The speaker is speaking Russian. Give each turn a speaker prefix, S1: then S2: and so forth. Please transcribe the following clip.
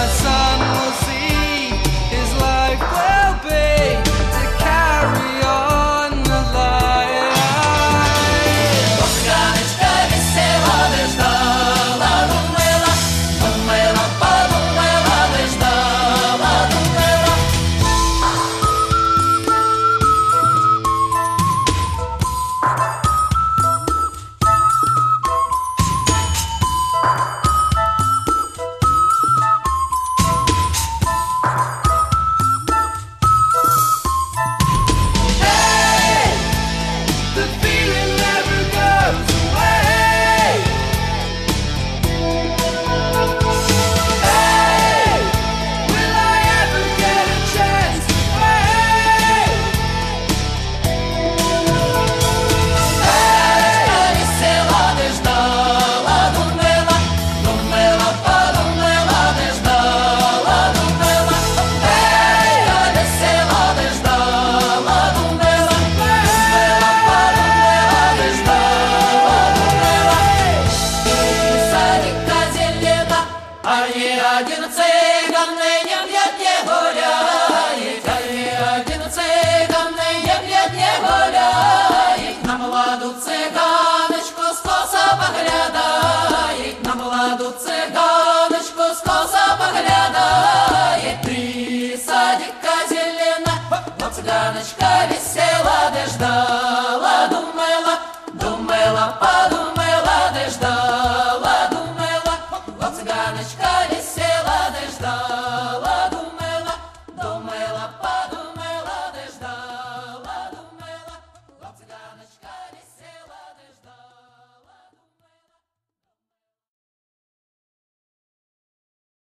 S1: my son will see his life will be to carry on the life.
S2: Цыганочка весела ждала, думала, думала, подумала, ждала, думала.
S1: Hey, the feeling never goes away. Hey, will I ever get a chance to play?
S2: Цыганочка весела ждала, думала, думала, подумала, ждала, думала. Эй, весела ждала, думала, думала, подумала, ждала, думала. И садика зелена, а не один цыган ныне бьет, не гуляет, а не один цыган ныне бьет, не гуляет. На младу цыганочку скоса поглядает, на младу цыганочку скоса поглядает. Три садика зелена, но цыганочка